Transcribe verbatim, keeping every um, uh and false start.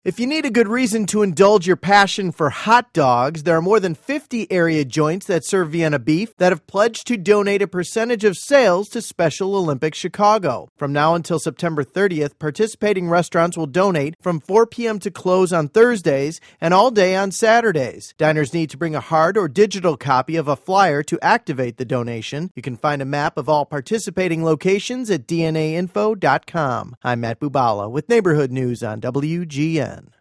If you need a good reason to indulge your passion for hot dogs, there are more than fifty area joints that serve Vienna beef that have pledged to donate a percentage of sales to Special Olympics Chicago. From now until September thirtieth, participating restaurants will donate from four p.m. to close on Thursdays and all day on Saturdays. Diners need to bring a hard or digital copy of a flyer to activate the donation. You can find a map of all participating locations at d n a info dot com. I'm Matt Bubala with Neighborhood News on W G N.